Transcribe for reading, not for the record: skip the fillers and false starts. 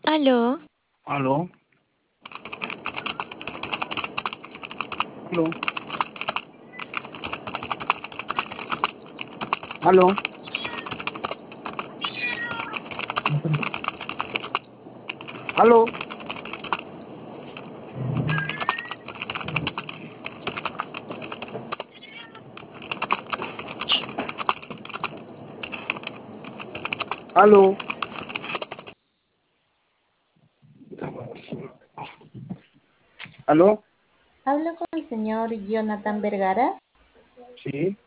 ¿Aló? ¿Aló? ¿Aló? ¿Aló? ¿Aló? ¿Aló? ¿Aló? Hablo con el señor Jonathan Vergara. Sí.